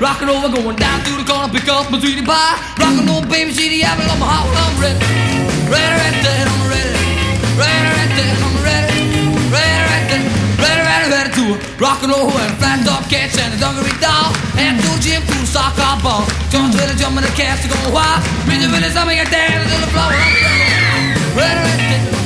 Rock and roll, we're going down to the corner, pick up my sweetie pie. Rock and roll, baby, see the apple on my heart, well, I'm ready. Ready, right there, I'm ready. Ready, right there, I'm ready. Ready, right there, ready, ready, ready to rock and roll and flat top cats and a dungaree doll. And to the gym, to the soccer ball. Jones really jumping the cats to go wild. Really, really, something like that, to the floor. Ready, right there.